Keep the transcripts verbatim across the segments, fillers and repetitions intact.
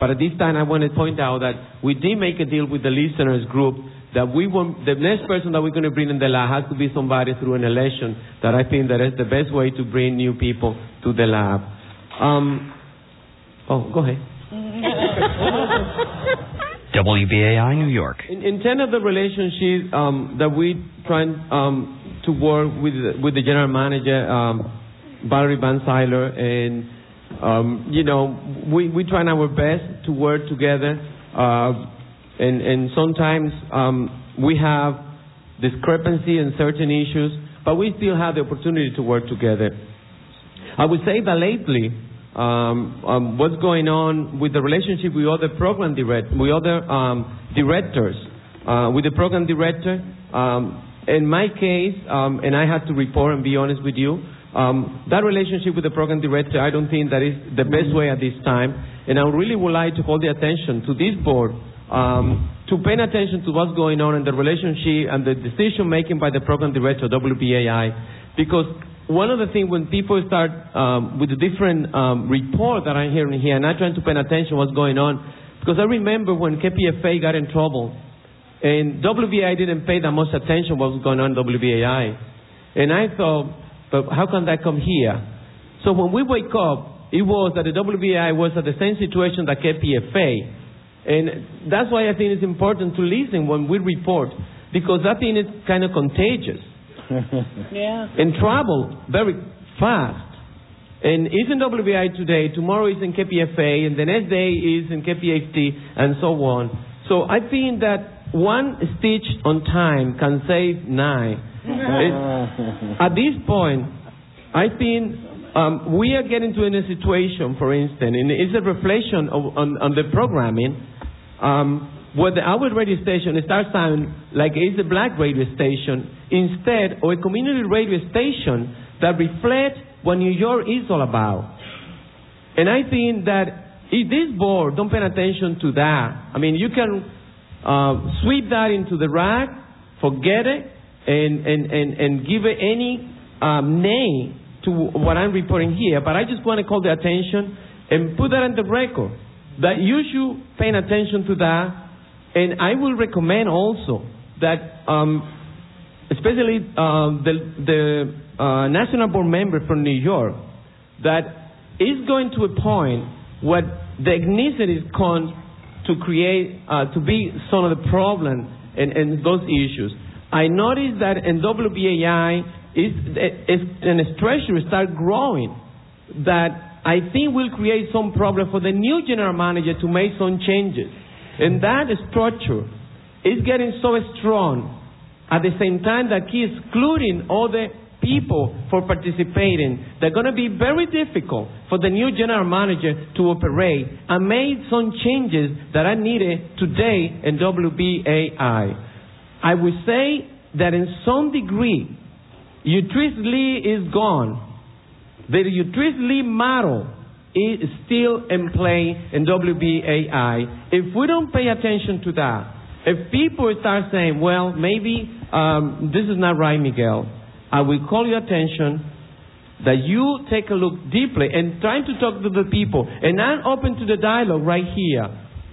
But at this time, I want to point out that we did make a deal with the listeners group that we want, the next person that we're going to bring in the lab has to be somebody through an election that I think that is the best way to bring new people to the lab. Um, oh, go ahead. W B A I New York. In, in terms of the relationship um, that we try um, to work with with the general manager, um, Valerie Van Seiler, and um, you know, we we try our best to work together, uh, and and sometimes um, we have discrepancy in certain issues, but we still have the opportunity to work together. I would say that lately, um, um, what's going on with the relationship with other program direct, with other um, directors, uh, with the program director. Um, in my case, um, and I have to report and be honest with you, um, that relationship with the program director, I don't think that is the best way at this time. And I really would like to call the attention to this board um, to pay attention to what's going on in the relationship and the decision making by the program director, W B A I, because one of the things when people start um, with the different um, reports that I'm hearing here, and I'm trying to pay attention to what's going on, because I remember when K P F A got in trouble, and W B A I didn't pay that much attention to what was going on in W B A I. And I thought, but how can that come here? So when we wake up, it was that the W B A I was at the same situation that K P F A. And that's why I think it's important to listen when we report, because I think it's kind of contagious. Yeah. And travel very fast. And it's in W B A I today, tomorrow is in K P F A, and the next day is in K P H T, and so on. So I think that one stitch on time can save nine. At this point, I think um, we are getting to in a situation, for instance, and it's a reflection of, on, on the programming, um, where the our radio station starts sounding like it's a black radio station instead of a community radio station that reflects what New York is all about. And I think that if this board don't pay attention to that, I mean, you can uh, sweep that into the rack, forget it, and, and, and, and give it any um, name to what I'm reporting here. But I just want to call the attention and put that on the record, that you should pay attention to that. And I will recommend also that, um, especially uh, the, the uh, national board member from New York, that is going to a point where the ethnicity is con to create, uh, to be some of the problem and, and those issues. I noticed that in W B A I, is, is, and its treasury start growing, that I think will create some problem for the new general manager to make some changes. And that structure is getting so strong at the same time that he is excluding other people for participating. They're going to be very difficult for the new general manager to operate, and made some changes that are needed today in W B A I. I would say that in some degree, Utrice Lee is gone. The Utrice Lee model is still in play in W B A I. If we don't pay attention to that, if people start saying, well, maybe um, this is not right, Miguel, I will call your attention that you take a look deeply and try to talk to the people. And I'm open to the dialogue right here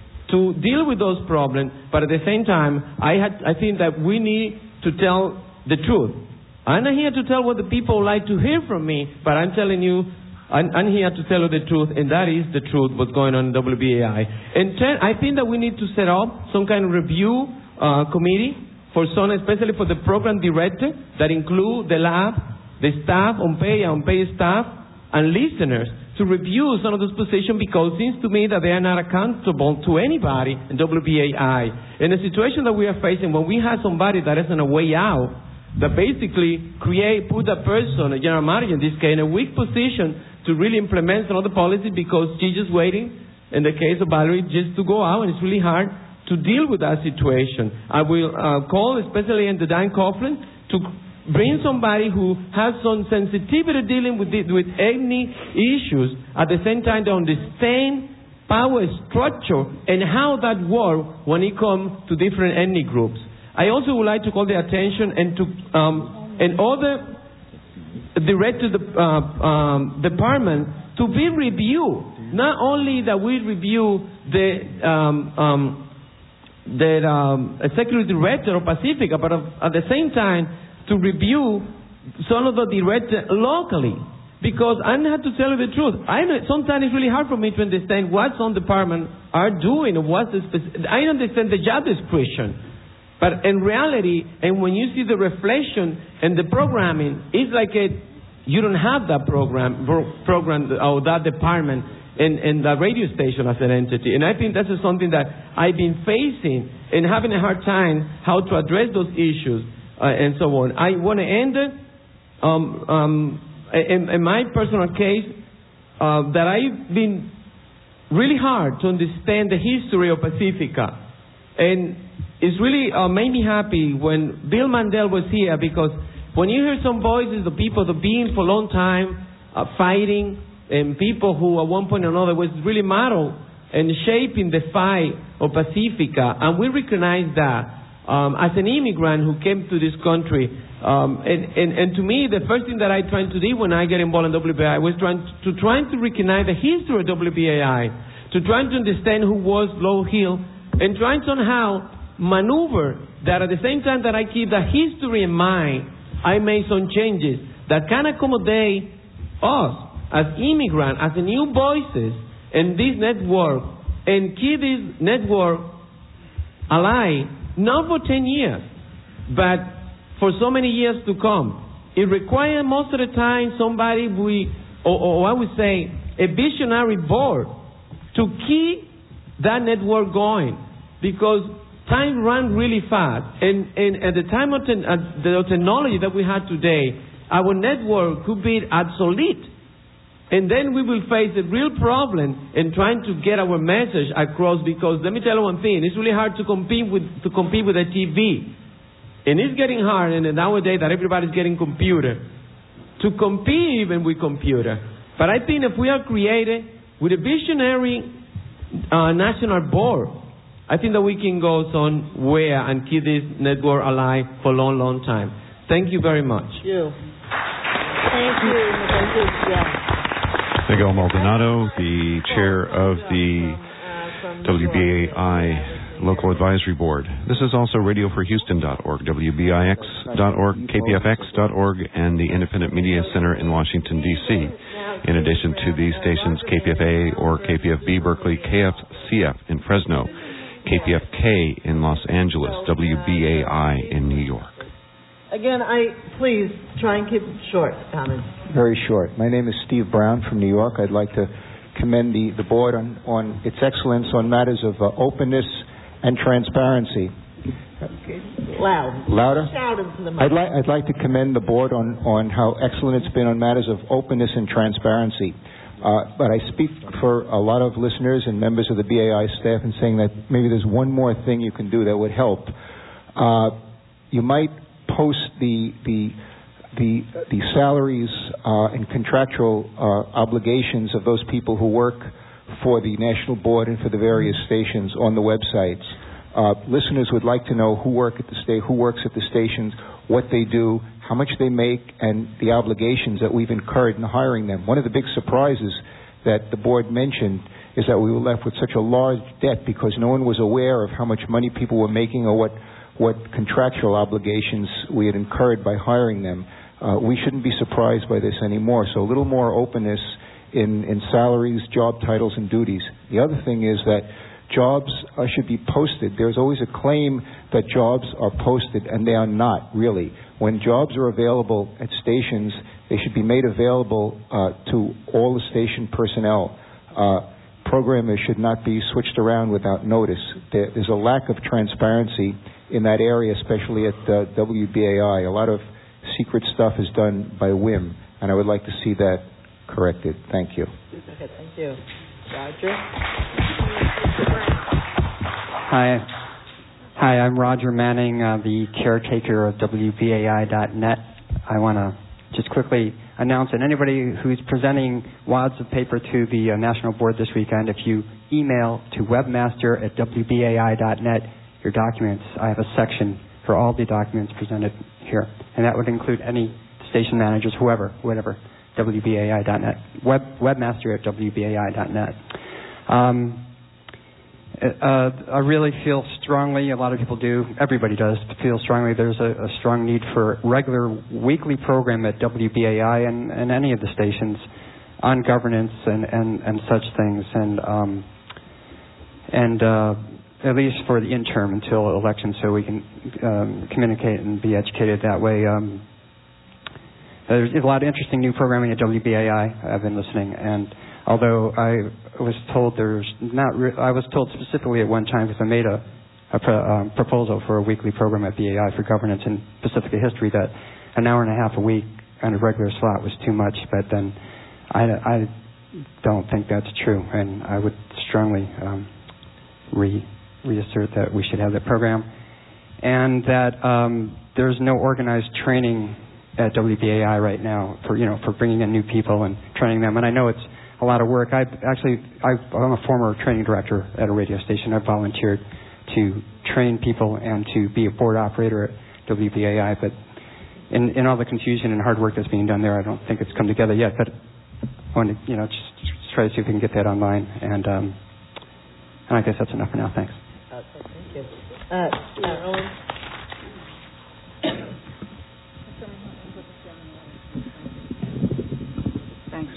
to deal with those problems, but at the same time, I, had, I think that we need to tell the truth. I'm not here to tell what the people like to hear from me, but I'm telling you, I'm, I'm here to tell you the truth, and that is the truth, what's going on in W B A I. And ten, I think that we need to set up some kind of review uh, committee for some, especially for the program director, that include the lab, the staff, unpaid and unpaid staff, and listeners, to review some of those positions, because it seems to me that they are not accountable to anybody in W B A I. In the situation that we are facing, when we have somebody that is on a way out, that basically create, put a person, a general manager in this case, in a weak position to really implement some of the policy, because she's just waiting, in the case of Valerie, just to go out, and it's really hard to deal with that situation. I will uh, call, especially in the Dan Coughlin, to bring somebody who has some sensitivity dealing with the, with ethnic issues, at the same time to understand power structure and how that works when it comes to different ethnic groups. I also would like to call the attention and to um, and other directed uh, um, departments to be reviewed not only that we review the um, um, the um, executive director of Pacifica, but at the same time to review some of the directors locally. Because I have to tell you the truth. I know sometimes it's really hard for me to understand what some departments are doing. What's the speci- I understand the job description. But in reality, and when you see the reflection and the programming, it's like a, you don't have that program, pro- program or that department in, in the radio station as an entity. And I think that's something that I've been facing and having a hard time how to address those issues uh, and so on. I want to end it. Um, um, In, in my personal case, uh, that I've been really hard to understand the history of Pacifica. And it's really uh, made me happy when Bill Mandel was here, because when you hear some voices of people that have been for a long time uh, fighting, and people who at one point or another was really model and shaping the fight of Pacifica, and we recognize that. Um, as an immigrant who came to this country, um, and, and, and to me, the first thing that I tried to do when I get involved in W B A I was trying to, to trying to recognize the history of W B A I, to trying to understand who was Flo Hill, and trying somehow maneuver that at the same time that I keep the history in mind, I made some changes that can accommodate us as immigrants, as the new voices in this network, and keep this network alive. Not for ten years, but for so many years to come. It requires most of the time somebody, we, or, or I would say, a visionary board to keep that network going, because time runs really fast. And, and at the time of ten, uh, the technology that we have today, our network could be obsolete. And then we will face a real problem in trying to get our message across, because let me tell you one thing, it's really hard to compete with to compete with a T V. And it's getting hard, and nowadays that everybody's getting computer, to compete even with computer. But I think if we are created with a visionary uh, national board, I think that we can go somewhere and keep this network alive for a long, long time. Thank you very much. Thank you. Thank you. Thank you. Yeah. Miguel Maldonado, the chair of the W B A I Local Advisory Board. This is also radio for houston dot org, W B I X dot org, K P F X dot org, and the Independent Media Center in Washington, D C. In addition to these stations, K P F A or K P F B Berkeley, K F C F in Fresno, K P F K in Los Angeles, W B A I in New York. Again, I please try and keep it short, comments. Very short. My name is Steve Brown from New York. I'd like to commend the, the board on, on its excellence on matters of uh, openness and transparency. Okay. Loud. Louder? Shout into the mic. I'd like, I'd like to commend the board on, on how excellent it's been on matters of openness and transparency. Uh, but I speak for a lot of listeners and members of the B A I staff in saying that maybe there's one more thing you can do that would help. Uh, you might post the the the the salaries uh, and contractual uh, obligations of those people who work for the national board and for the various stations on the websites. Uh, listeners would like to know who work at the sta- who works at the stations, what they do, how much they make, and the obligations that we've incurred in hiring them. One of the big surprises that the board mentioned is that we were left with such a large debt because no one was aware of how much money people were making or what what contractual obligations we had incurred by hiring them. Uh, we shouldn't be surprised by this anymore. So a little more openness in, in salaries, job titles, and duties. The other thing is that jobs uh, should be posted. There's always a claim that jobs are posted, and they are not, really. When jobs are available at stations, they should be made available uh, to all the station personnel. Uh, programmers should not be switched around without notice. There, there's a lack of transparency in that area, especially at uh, W B A I. A lot of secret stuff is done by whim, and I would like to see that corrected. Thank you. Okay, thank you. Roger? Hi. Hi, I'm Roger Manning, uh, the caretaker of W B A I dot net. I want to just quickly announce that anybody who's presenting wads of paper to the uh, National Board this weekend, if you email to webmaster at W B A I dot net your documents, I have a section for all the documents presented here. And that would include any station managers, whoever, whatever. W B A I dot net, web, webmaster at W B A I dot net. Um, uh, I really feel strongly, a lot of people do, everybody does, feel strongly there's a, a strong need for regular weekly program at W B A I and, and any of the stations on governance and, and, and such things. And, um, and uh, at least for the interim until election, so we can um, communicate and be educated that way. Um, there's a lot of interesting new programming at W B A I. I've been listening, and although I was told there's not, re- I was told specifically at one time because I made a, a pro, um, proposal for a weekly program at B A I for governance and Pacifica history that an hour and a half a week on a regular slot was too much. But then I, I don't think that's true, and I would strongly um, re. reassert that we should have that program, and that um, there's no organized training at W B A I right now for you know for bringing in new people and training them. And I know it's a lot of work. I actually I, I'm a former training director at a radio station. I volunteered to train people and to be a board operator at W B A I. But in, in all the confusion and hard work that's being done there, I don't think it's come together yet. But I want to you know just, just try to see if we can get that online. And um, and I guess that's enough for now. Thanks. Okay, thank you. Uh, Carolyn? Thanks.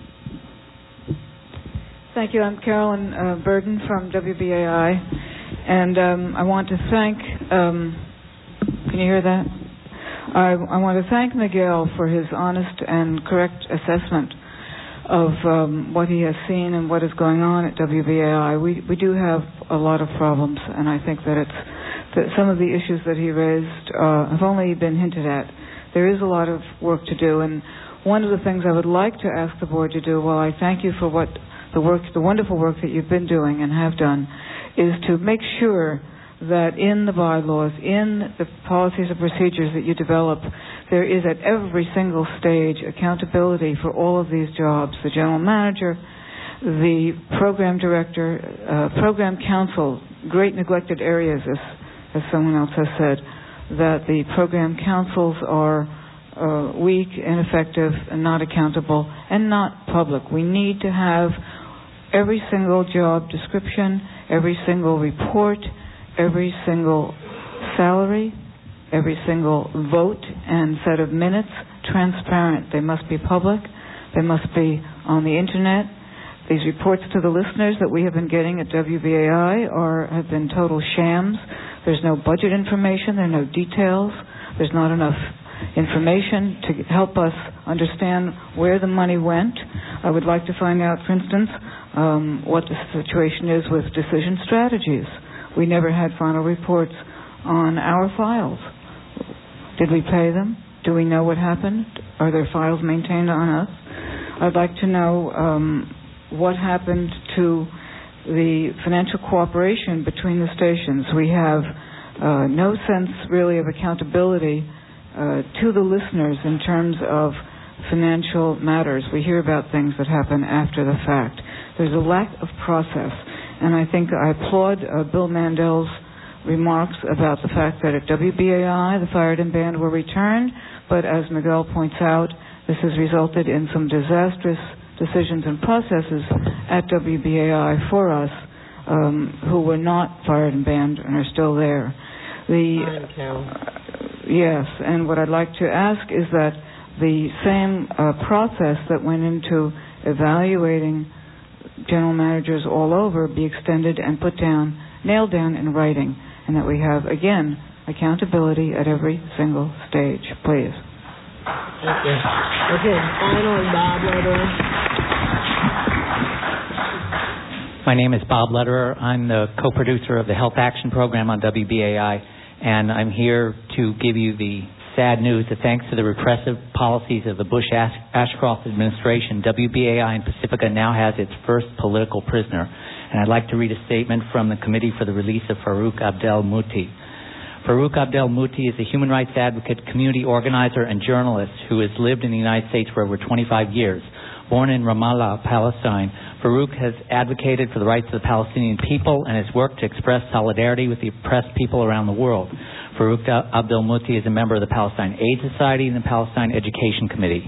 Thank you. I'm Carolyn uh, Burden from W B A I, and um, I want to thank, um, can you hear that? I, I want to thank Miguel for his honest and correct assessment of um, what he has seen and what is going on at W B A I. We we do have a lot of problems, and I think that it's that some of the issues that he raised uh, have only been hinted at. There is a lot of work to do, and one of the things I would like to ask the board to do, while I thank you for what the work, the wonderful work that you've been doing and have done, is to make sure that in the bylaws, in the policies and procedures that you develop, there is at every single stage accountability for all of these jobs. The general manager, the program director, uh, program council, great neglected areas, as, as someone else has said, that the program councils are uh, weak, ineffective, and not accountable, and not public. We need to have every single job description, every single report, every single salary, every single vote and set of minutes transparent. They must be public. They must be on the internet. These reports to the listeners that we have been getting at W B A I are have been total shams. There's no budget information. There are no details. There's not enough information to help us understand where the money went. I would like to find out, for instance, um, what the situation is with decision strategies. We never had final reports on our files. Did we pay them? Do we know what happened? Are their files maintained on us? I'd like to know um, what happened to the financial cooperation between the stations. We have uh, no sense really of accountability uh, to the listeners in terms of financial matters. We hear about things that happen after the fact. There's a lack of process. And I think I applaud uh, Bill Mandel's remarks about the fact that at W B A I the fired and banned were returned, but as Miguel points out, this has resulted in some disastrous decisions and processes at W B A I for us um, who were not fired and banned and are still there. The uh, yes, and what I'd like to ask is that the same uh, process that went into evaluating general managers all over be extended and put down, nailed down in writing, and that we have, again, accountability at every single stage. Please. Thank you. Okay, finally, Bob Lederer. My name is Bob Lederer. I'm the co-producer of the Health Action Program on W B A I, and I'm here to give you the sad news that thanks to the repressive policies of the Bush-Ashcroft administration, W B A I in Pacifica now has its first political prisoner. And I'd like to read a statement from the Committee for the Release of Farouk Abdel Mouti. Farouk Abdel Mouti is a human rights advocate, community organizer, and journalist who has lived in the United States for over twenty-five years. Born in Ramallah, Palestine, Farouk has advocated for the rights of the Palestinian people and has worked to express solidarity with the oppressed people around the world. Farouk Abdel Mouti is a member of the Palestine Aid Society and the Palestine Education Committee.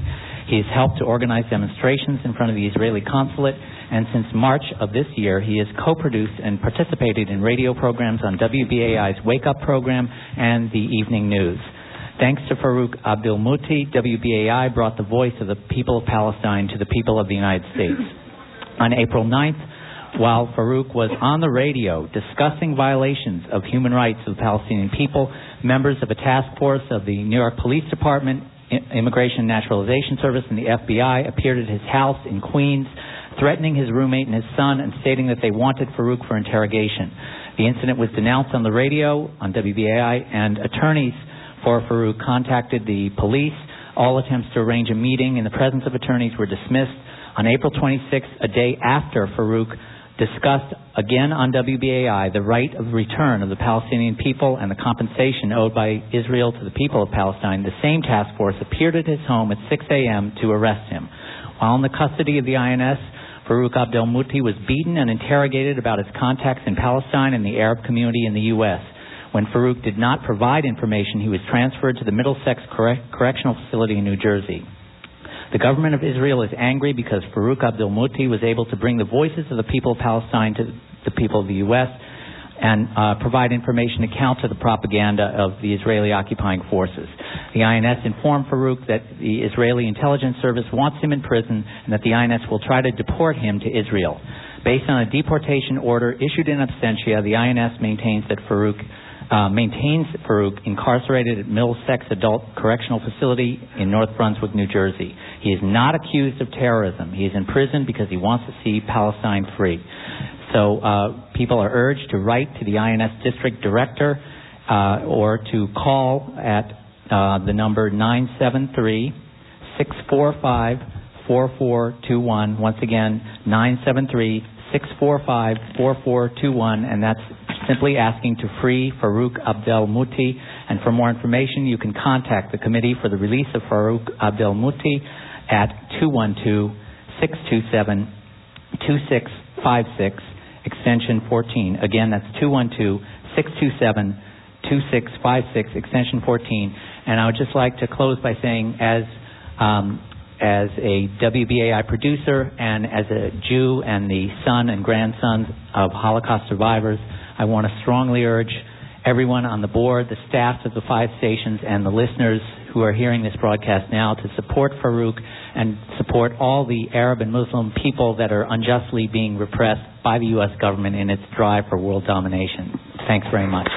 He's helped to organize demonstrations in front of the Israeli consulate, and since March of this year, he has co-produced and participated in radio programs on W B A I's Wake Up program and the Evening News. Thanks to Farouk Abdelmouty, W B A I brought the voice of the people of Palestine to the people of the United States. On April ninth, while Farouk was on the radio discussing violations of human rights of the Palestinian people, members of a task force of the New York Police Department, Immigration and Naturalization Service, and the F B I appeared at his house in Queens, threatening his roommate and his son and stating that they wanted Farouk for interrogation. The incident was denounced on the radio, on W B A I, and attorneys for Farouk contacted the police. All attempts to arrange a meeting in the presence of attorneys were dismissed. On April twenty-sixth, a day after Farouk discussed again on W B A I the right of return of the Palestinian people and the compensation owed by Israel to the people of Palestine, the same task force appeared at his home at six a.m. to arrest him. While in the custody of the I N S, Farouk Abdelmouty was beaten and interrogated about his contacts in Palestine and the Arab community in the U S When Farouk did not provide information, he was transferred to the Middlesex Correct- Correctional Facility in New Jersey. The government of Israel is angry because Farouk Abdelmouty was able to bring the voices of the people of Palestine to the people of the U S and uh, provide information to counter the propaganda of the Israeli occupying forces. The I N S informed Farouk that the Israeli intelligence service wants him in prison and that the I N S will try to deport him to Israel. Based on a deportation order issued in absentia, the I N S maintains that Farouk Uh, maintains Farouk incarcerated at Middlesex Adult Correctional Facility in North Brunswick, New Jersey. He is not accused of terrorism. He is in prison because he wants to see Palestine free. So uh, people are urged to write to the I N S District Director uh, or to call at uh, the number nine seven three, six four five, four four two one. Once again, nine seven three, six four five, four four two one, and that's simply asking to free Farouk Abdelmouty. And for more information, you can contact the Committee for the Release of Farouk Abdelmouty at two one two, six two seven, two six five six, extension fourteen. Again, that's two one two, six two seven, two six five six, extension fourteen. And I would just like to close by saying, as um, as a W B A I producer and as a Jew and the son and grandson of Holocaust survivors, I want to strongly urge everyone on the board, the staffs of the five stations, and the listeners who are hearing this broadcast now to support Farouk and support all the Arab and Muslim people that are unjustly being repressed by the U S government in its drive for world domination. Thanks very much.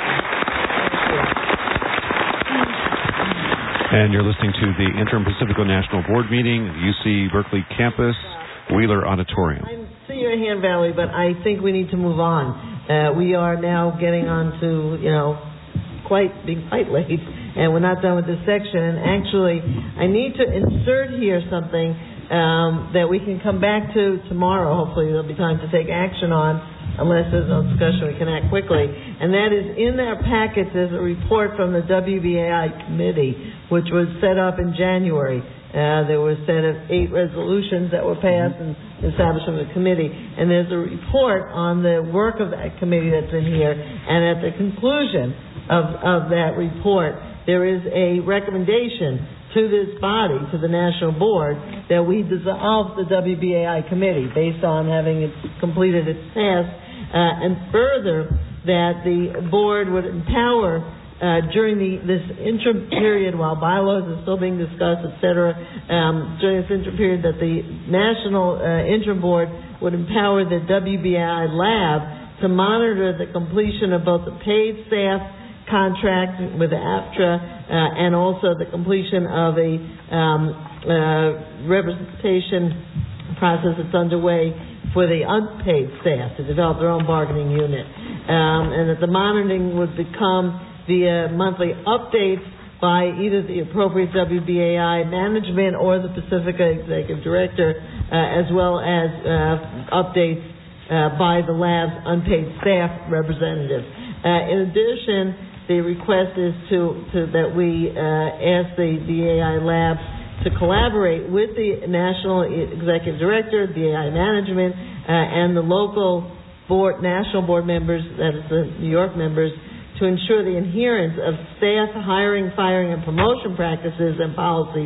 And you're listening to the Interim Pacifico National Board meeting at the U C Berkeley campus, Wheeler Auditorium. I see your hand, Valerie, but I think we need to move on. Uh, we are now getting on to, you know, quite being quite late, and we're not done with this section. And actually, I need to insert here something um, that we can come back to tomorrow. Hopefully, there'll be time to take action on, unless there's no discussion, we can act quickly. And that is, in their packets, there's a report from the W B A I committee, which was set up in January. Uh, there were a set of eight resolutions that were passed and established from the committee. And there's a report on the work of that committee that's in here. And at the conclusion of, of that report, there is a recommendation to this body, to the National Board, that we dissolve the W B A I committee based on having it completed its task. Uh, and further, that the board would empower Uh, during the, this interim period, while bylaws are still being discussed, et cetera, um, during this interim period, that the National uh, Interim Board would empower the W B A I lab to monitor the completion of both the paid staff contract with AFTRA uh, and also the completion of a um, uh, representation process that's underway for the unpaid staff to develop their own bargaining unit, um, and that the monitoring would become via monthly updates by either the appropriate W B A I management or the Pacifica Executive Director, uh, as well as uh, updates uh, by the lab's unpaid staff representative. Uh, in addition, the request is to, to that we uh, ask the B A I lab to collaborate with the National Executive Director, B A I management, uh, and the local board, national board members, that is the New York members, to ensure the adherence of staff hiring, firing, and promotion practices and policies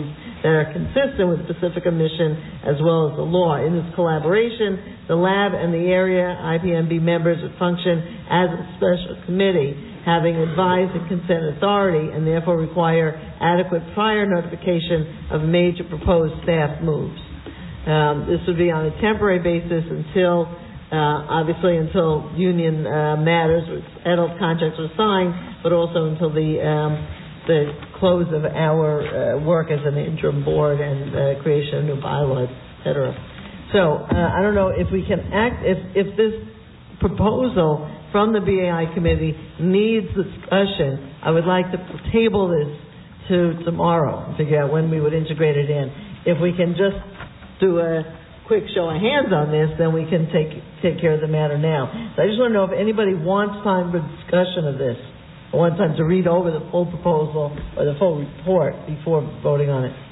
that are consistent with Pacifica mission as well as the law. In this collaboration, the lab and the area I P M B members would function as a special committee, having advised the consent authority and therefore require adequate prior notification of major proposed staff moves. Um, this would be on a temporary basis until, uh, obviously until union uh, matters, adult contracts were signed, but also until the um, the close of our uh, work as an interim board and uh, creation of new bylaws, et cetera. So uh, I don't know if we can act, if, if this proposal from the B A I committee needs discussion, I would like to table this to tomorrow and figure out when we would integrate it in. If we can just do a quick show of hands on this, then we can take take care of the matter now. So I just want to know if anybody wants time for discussion of this, or wants time to read over the full proposal or the full report before voting on it.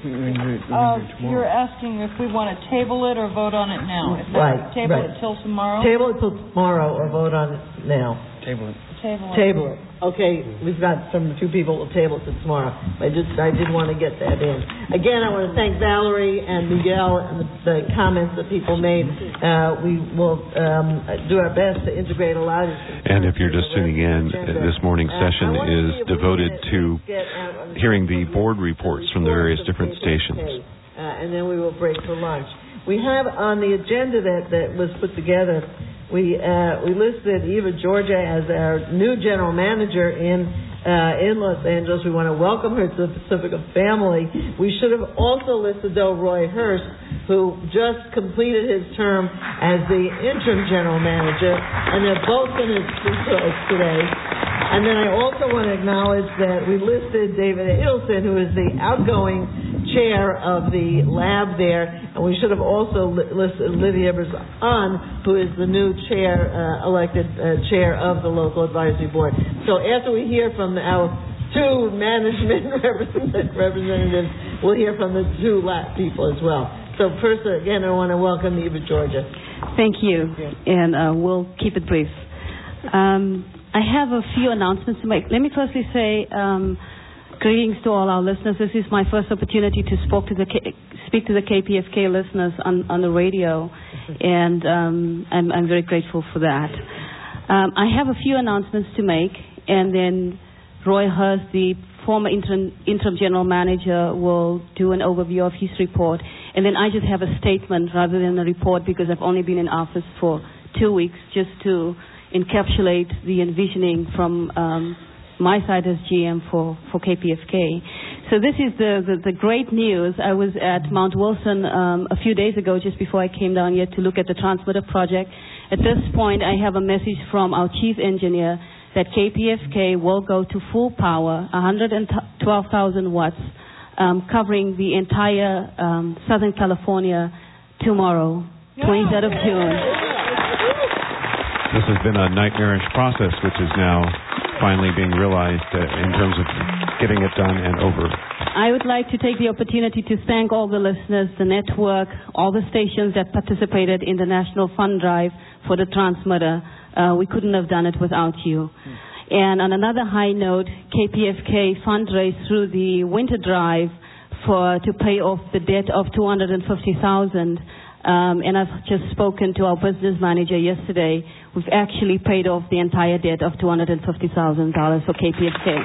Uh, you're asking if we want to table it or vote on it now. If not, Right, table right. it till tomorrow. Table it till tomorrow or vote on it now. Table it. Table it. Table it. Okay, we've got some two people will table it to tomorrow. I just I did want to get that in. Again, I want to thank Valerie and Miguel and the, the comments that people made. Uh, we will um, do our best to integrate a lot of these. And if you're just tuning in, this morning's session is devoted to hearing the board reports from the various different stations. Uh, and then we will break for lunch. We have on the agenda that, that was put together, we uh, we listed Eva Georgia as our new general manager in uh, in Los Angeles. We want to welcome her to the Pacifica family. We should have also listed, though, Roy Hurst, who just completed his term as the interim general manager, and they're both going to speak to us today. And then I also want to acknowledge that we listed David Adelson, who is the outgoing chair of the lab there, and we should have also li- listed Lydia Brazan, who is the new chair, uh, elected uh, chair of the local advisory board. So after we hear from our two management representatives, we'll hear from the two lab people as well. So first, again, I want to welcome Eva Georgia. Thank you, and uh, we'll keep it brief. Um, I have a few announcements to make. Let me firstly say um, greetings to all our listeners. This is my first opportunity to speak to the K- speak to the K P F K listeners on, on the radio, and um, I'm, I'm very grateful for that. Um, I have a few announcements to make, and then Roy Hurst, the former interim, interim general manager, will do an overview of his report, and then I just have a statement rather than a report because I've only been in office for two weeks, just to encapsulate the envisioning from um, my side as G M for, for K P F K. So this is the, the, the great news. I was at Mount Wilson um, a few days ago, just before I came down here to look at the transmitter project. At this point, I have a message from our chief engineer that K P F K will go to full power, one hundred twelve thousand watts, um, covering the entire um, Southern California tomorrow, twenty-third of June. This has been a nightmarish process, which is now finally being realized uh, in terms of getting it done and over. I would like to take the opportunity to thank all the listeners, the network, all the stations that participated in the National Fund Drive for the transmitter. Uh, we couldn't have done it without you. And on another high note, K P F K fundraised through the winter drive for to pay off the debt of two hundred fifty thousand dollars. Um, and I've just spoken to our business manager yesterday. We've actually paid off the entire debt of two hundred fifty thousand dollars for K P F K.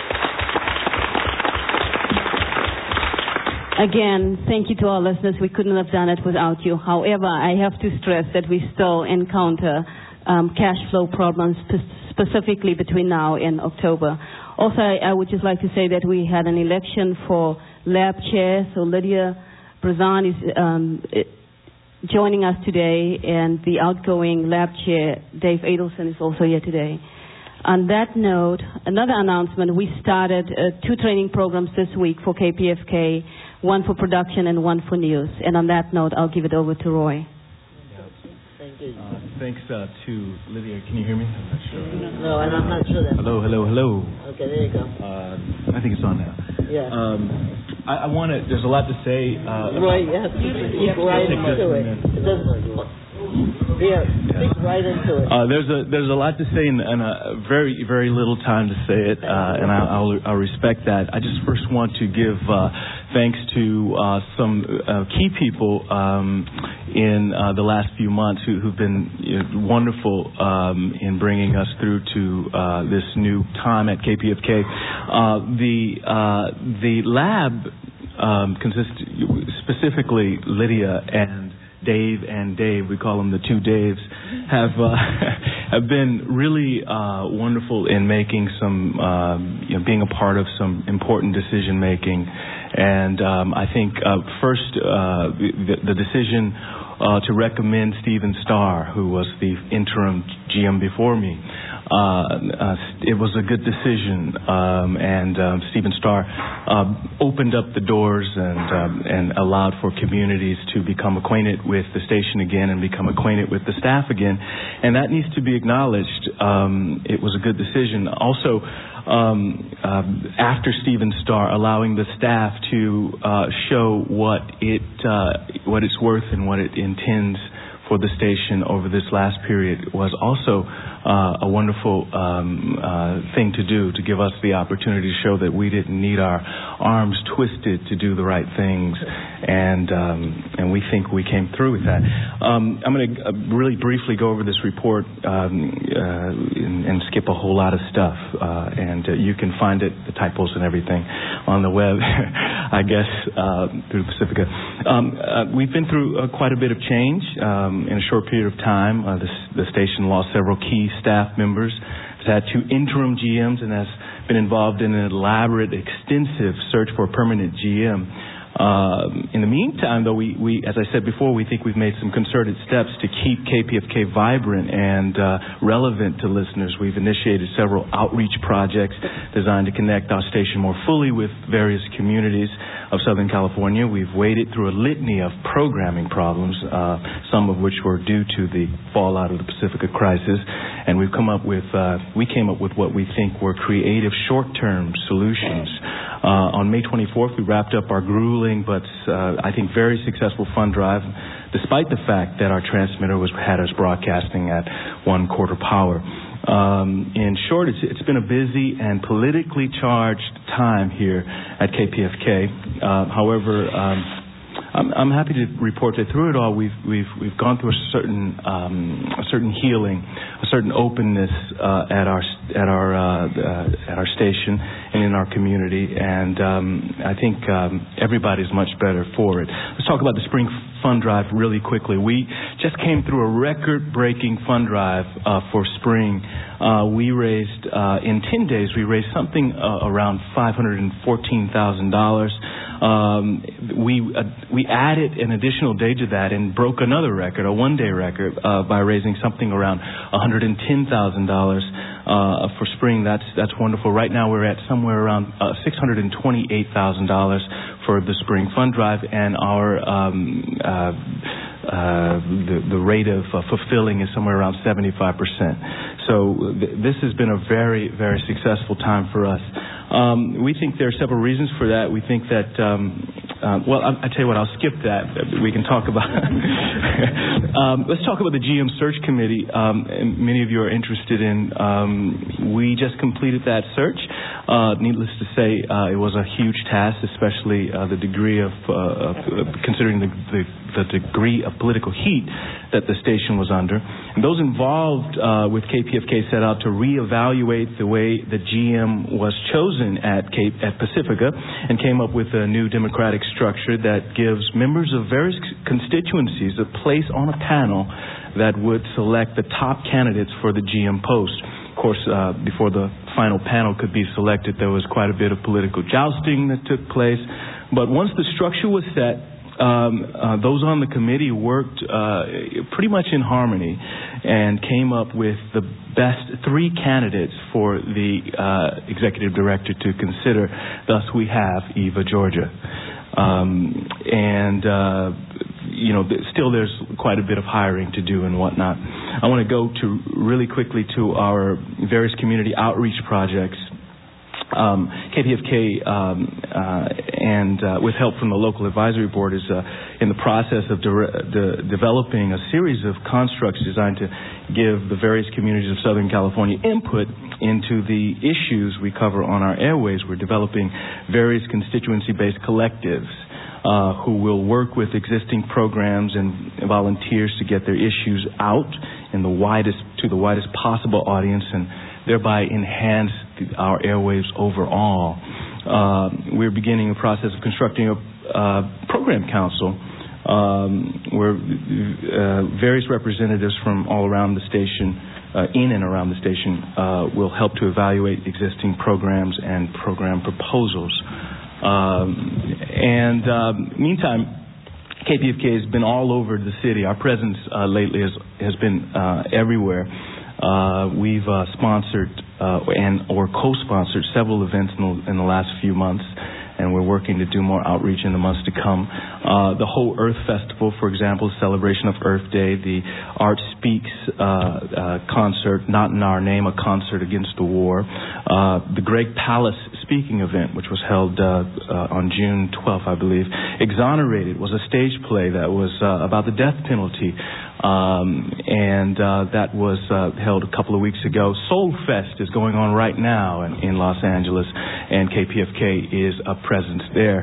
Again, thank you to our listeners. We couldn't have done it without you. However, I have to stress that we still encounter um, cash flow problems, spe- specifically between now and October. Also, I, I would just like to say that we had an election for lab chair. So Lydia Brazan is um, it, joining us today, and the outgoing lab chair, Dave Adelson, is also here today. On that note, another announcement, we started uh, two training programs this week for K P F K, one for production and one for news. And on that note, I'll give it over to Roy. Uh, thanks uh, to Lydia. Can you hear me? I'm not sure. No, and I'm not sure that. Hello, hello, hello. Okay, there you go. Uh, I think it's on now. Yeah. Um, I, I want to, there's a lot to say. Uh, Roy, you have to keep right into it. It doesn't. Yeah, speak right into it. Uh, there's a there's a lot to say and, and a very very little time to say it, uh, and I, I'll, I'll respect that. I just first want to give uh, thanks to uh, some uh, key people um, in uh, the last few months who, who've been you know, wonderful um, in bringing us through to uh, this new time at K P F K. Uh, the uh, the lab um, consists specifically Lydia and Dave and Dave, we call them the two Daves, have uh, have been really uh, wonderful in making some, uh, you know, being a part of some important decision making. And um, I think uh, first uh, the, the decision uh, to recommend Stephen Starr, who was the interim G M before me. Uh, uh, it was a good decision, um, and um, Stephen Starr uh, opened up the doors and um, and allowed for communities to become acquainted with the station again and become acquainted with the staff again, and that needs to be acknowledged. Um, it was a good decision. Also, um, um, after Stephen Starr, allowing the staff to uh, show what it uh, what it's worth and what it intends for the station over this last period was also uh, a wonderful um, uh, thing to do, to give us the opportunity to show that we didn't need our arms twisted to do the right things, and um, and we think we came through with that. Um, I'm going to uh, really briefly go over this report um, uh, and, and skip a whole lot of stuff, uh, and uh, you can find it, the typos and everything, on the web, I guess, uh, through Pacifica. Um, uh, we've been through uh, quite a bit of change. Um, In a short period of time, uh, this, the station lost several key staff members, has had two interim G Ms, and has been involved in an elaborate, extensive search for a permanent G M. Uh, in the meantime, though, we, we, as I said before, we think we've made some concerted steps to keep K P F K vibrant and uh, relevant to listeners. We've initiated several outreach projects designed to connect our station more fully with various communities of Southern California. We've waded through a litany of programming problems, uh, some of which were due to the fallout of the Pacifica crisis, and we've come up with, uh, we came up with what we think were creative short-term solutions. Uh, on May twenty-fourth, we wrapped up our grueling but uh, I think very successful fund drive, despite the fact that our transmitter was had us broadcasting at one quarter power. Um, in short, it's, it's been a busy and politically charged time here at K P F K. Uh, however, um, I'm, I'm happy to report that through it all, we've we've we've gone through a certain um, a certain healing, a certain openness uh, at our at our uh, uh, at our station and in our community, and um, I think um, everybody's much better for it. Let's talk about the spring fund drive really quickly. We just came through a record-breaking fund drive uh, for spring. Uh, we raised uh, in ten days. We raised something uh, around five hundred fourteen thousand dollars. Um, we uh, we added an additional day to that and broke another record, a one-day record, uh, by raising something around one hundred ten thousand dollars uh, for spring. That's that's wonderful. Right now we're at somewhere around uh, six hundred twenty-eight thousand dollars for the spring fund drive, and our um, uh, uh, the the rate of uh, fulfilling is somewhere around seventy-five percent. So th- this has been a very very successful time for us. Um, we think there are several reasons for that. We think that, um, uh, well, I, I tell you what, I'll skip that. We can talk about um, let's talk about the G M Search Committee. Um, and many of you are interested in. Um, we just completed that search. Uh, needless to say, uh, it was a huge task, especially uh, the degree of, uh, of uh, considering the, the, the degree of political heat that the station was under. And those involved uh, with K P F K set out to reevaluate the way the G M was chosen at Cape, at Pacifica, and came up with a new democratic structure that gives members of various constituencies a place on a panel that would select the top candidates for the G M post. Of course, uh, before the final panel could be selected, there was quite a bit of political jousting that took place. But once the structure was set, Um, uh, those on the committee worked uh, pretty much in harmony and came up with the best three candidates for the uh, executive director to consider. Thus, we have Eva Georgia. Um, and, uh, you know, th- still there's quite a bit of hiring to do and whatnot. I want to go to really quickly to our various community outreach projects. Um, K P F K, um, uh, and uh, with help from the local advisory board, is uh, in the process of de- de- developing a series of constructs designed to give the various communities of Southern California input into the issues we cover on our airways. We're developing various constituency-based collectives uh, who will work with existing programs and volunteers to get their issues out in the widest to the widest possible audience, and thereby enhance the, our airwaves overall. Uh, we're beginning a process of constructing a uh, program council um, where uh, various representatives from all around the station, uh, in and around the station, uh, will help to evaluate existing programs and program proposals. Um, and um, meantime, K P F K has been all over the city. Our presence uh, lately has, has been uh, everywhere. Uh, we've uh, sponsored uh, and or co-sponsored several events in the, in the last few months, and we're working to do more outreach in the months to come. Uh, the whole Earth Festival, for example, celebration of Earth Day, the Art Speaks uh, uh, concert, Not in Our Name, a concert against the war, uh, the Greg Palace speaking event, which was held uh, uh, on June twelfth, I believe. Exonerated was a stage play that was uh, about the death penalty. Um, and uh, that was uh, held a couple of weeks ago. Soul Fest is going on right now in, in Los Angeles, and K P F K is a presence there.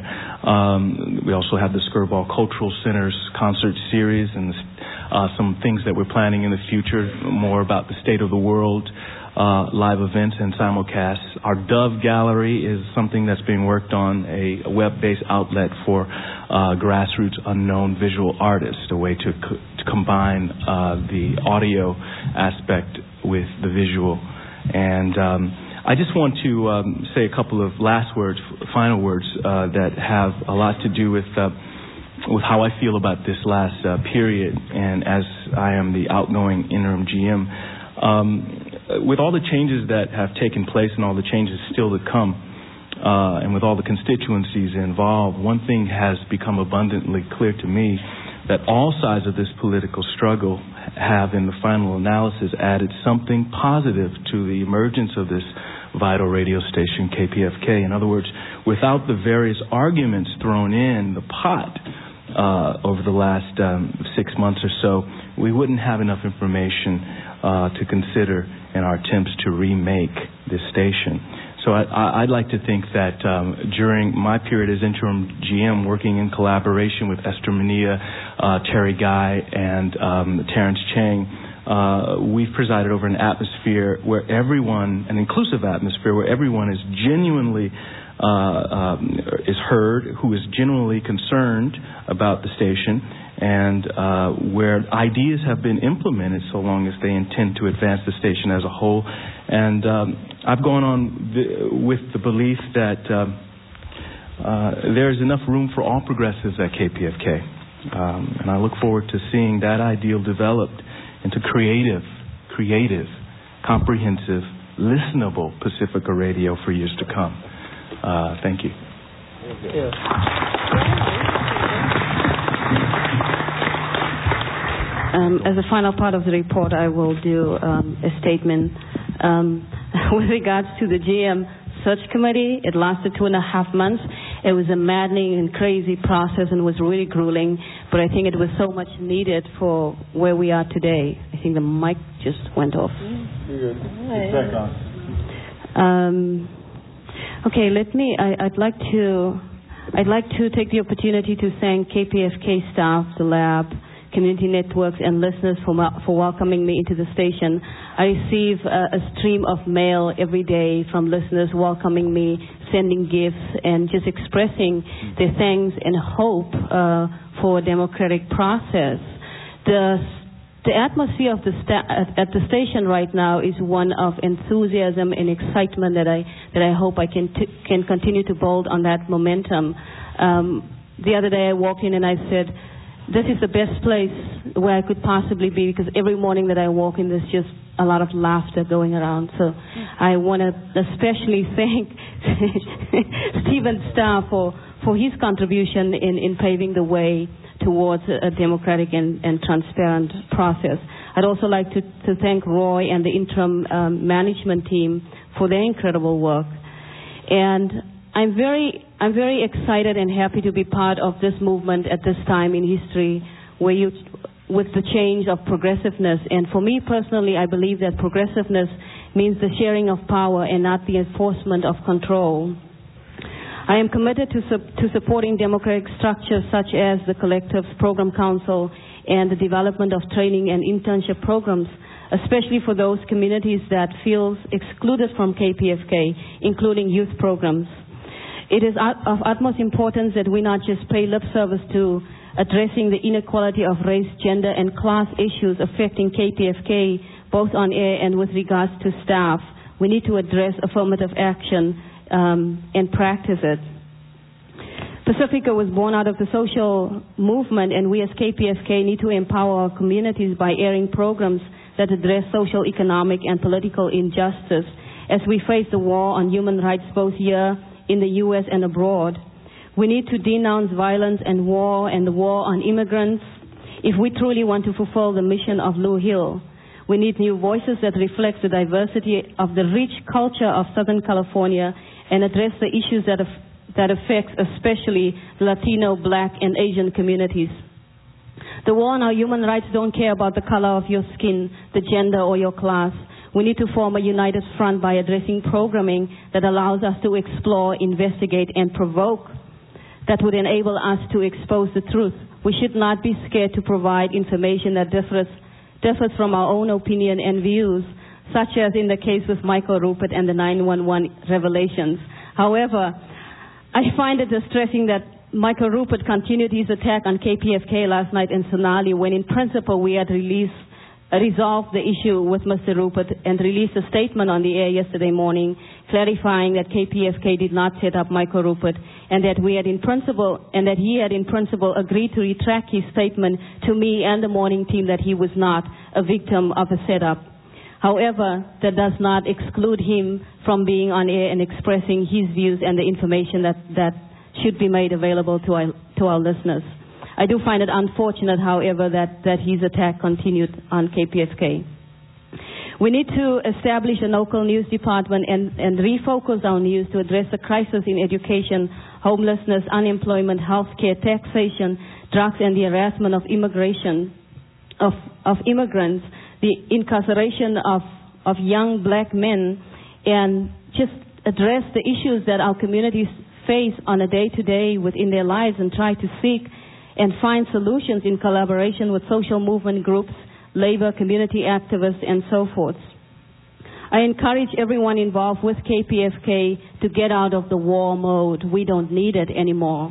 Um, we also have the Skirball Cultural Center's concert series and uh, some things that we're planning in the future, more about the state of the world, uh, live events and simulcasts. Our Dove Gallery is something that's being worked on, a web-based outlet for uh, grassroots unknown visual artists, a way to, co- to combine uh, the audio aspect with the visual. And um, I just want to um, say a couple of last words, final words, uh, that have a lot to do with uh, with how I feel about this last uh, period, and as I am the outgoing interim G M. Um, with all the changes that have taken place and all the changes still to come, uh, and with all the constituencies involved, one thing has become abundantly clear to me, that all sides of this political struggle have, in the final analysis, added something positive to the emergence of this vital radio station, K P F K. In other words, without the various arguments thrown in the pot uh, over the last um, six months or so, we wouldn't have enough information uh, to consider in our attempts to remake this station. So I, I'd like to think that um, during my period as interim G M, working in collaboration with Esther Mania, uh, Terry Guy, and um, Terrence Chang, uh, we've presided over an atmosphere where everyone, an inclusive atmosphere, where everyone is genuinely uh, um, is heard, who is genuinely concerned about the station, and uh, where ideas have been implemented so long as they intend to advance the station as a whole. And um, I've gone on the, with the belief that uh, uh, there's enough room for all progressives at K P F K. Um, and I look forward to seeing that ideal developed into creative, creative, comprehensive, listenable Pacifica radio for years to come. Uh, thank you. Thank you. Um, as a final part of the report, I will do um, a statement um, with regards to the G M search committee. It lasted two and a half months. It was a maddening and crazy process and was really grueling, but I think it was so much needed for where we are today. I think the mic just went off. You're good. It's back on. Um, okay, let me. I, I'd like to. I'd like to take the opportunity to thank K P F K staff, the lab, community networks, and listeners for, for welcoming me into the station. I receive uh, a stream of mail every day from listeners welcoming me, sending gifts, and just expressing their thanks and hope uh, for a democratic process. The the atmosphere of the sta- at, at the station right now is one of enthusiasm and excitement that I that I hope I can t- can continue to build on that momentum. Um, the other day I walked in and I said, this is the best place where I could possibly be, because every morning that I walk in, there's just a lot of laughter going around. So I want to especially thank Stephen Starr for, for his contribution in, in paving the way towards a, a democratic and, and transparent process. I'd also like to, to thank Roy and the interim um, management team for their incredible work. And I'm very, I'm very excited and happy to be part of this movement at this time in history, where you, with the change of progressiveness. And for me personally, I believe that progressiveness means the sharing of power and not the enforcement of control. I am committed to, su- to supporting democratic structures such as the Collectives Program Council and the development of training and internship programs, especially for those communities that feel excluded from K P F K, including youth programs. It is of utmost importance that we not just pay lip service to addressing the inequality of race, gender, and class issues affecting K P F K, both on air and with regards to staff. We need to address affirmative action um, and practice it. Pacifica was born out of the social movement, and we as K P F K need to empower our communities by airing programs that address social, economic, and political injustice as we face the war on human rights both here in the U S and abroad. We need to denounce violence and war and the war on immigrants if we truly want to fulfill the mission of Lou Hill. We need new voices that reflect the diversity of the rich culture of Southern California and address the issues that, af- that affect especially Latino, Black, and Asian communities. The war on our human rights don't care about the color of your skin, the gender, or your class. We need to form a united front by addressing programming that allows us to explore, investigate, and provoke, that would enable us to expose the truth. We should not be scared to provide information that differs, differs from our own opinion and views, such as in the case with Michael Ruppert and the nine one one revelations. However, I find it distressing that Michael Ruppert continued his attack on K P F K last night in Sonali, when in principle we had released, uh, resolved the issue with Mister Ruppert and released a statement on the air yesterday morning clarifying that K P F K did not set up Michael Ruppert, and that we had in principle and that he had in principle agreed to retract his statement to me and the morning team that he was not a victim of a setup. However, that does not exclude him from being on air and expressing his views and the information that, that should be made available to our, to our listeners. I do find it unfortunate, however, that, that his attack continued on K P F K. We need to establish a local news department and, and refocus our news to address the crisis in education, homelessness, unemployment, healthcare, taxation, drugs, and the harassment of immigration, of, of immigrants, the incarceration of, of young black men, and just address the issues that our communities face on a day-to-day within their lives, and try to seek and find solutions in collaboration with social movement groups, labor, community activists, and so forth. I encourage everyone involved with K P F K to get out of the war mode. We don't need it anymore.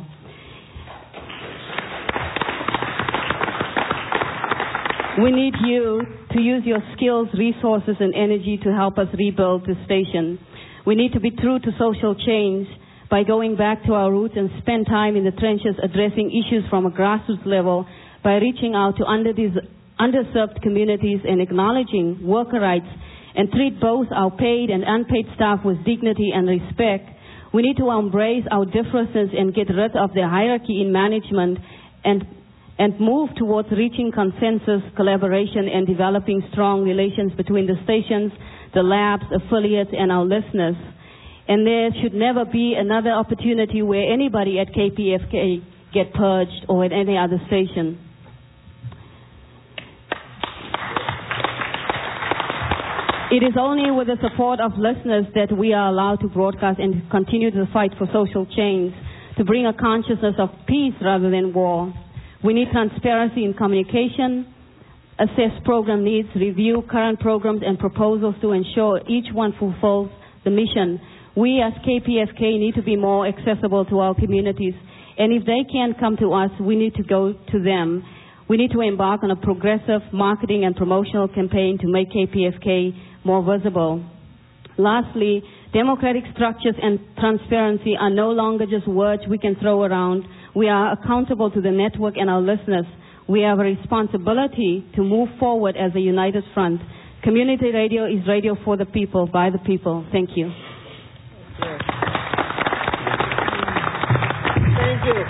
We need you to use your skills, resources, and energy to help us rebuild the station. We need to be true to social change by going back to our roots and spend time in the trenches addressing issues from a grassroots level, by reaching out to under these underserved communities and acknowledging worker rights, and treat both our paid and unpaid staff with dignity and respect. We need to embrace our differences and get rid of the hierarchy in management, and and move towards reaching consensus, collaboration, and developing strong relations between the stations, the labs, affiliates, and our listeners. And there should never be another opportunity where anybody at K P F K get purged, or at any other station. It is only with the support of listeners that we are allowed to broadcast and continue the fight for social change, to bring a consciousness of peace rather than war. We need transparency in communication, assess program needs, review current programs and proposals to ensure each one fulfills the mission. We as K P F K need to be more accessible to our communities, and if they can't come to us, we need to go to them. We need to embark on a progressive marketing and promotional campaign to make K P F K more visible. Lastly, democratic structures and transparency are no longer just words we can throw around. We are accountable to the network and our listeners. We have a responsibility to move forward as a united front. Community radio is radio for the people, by the people. Thank you. Thank you.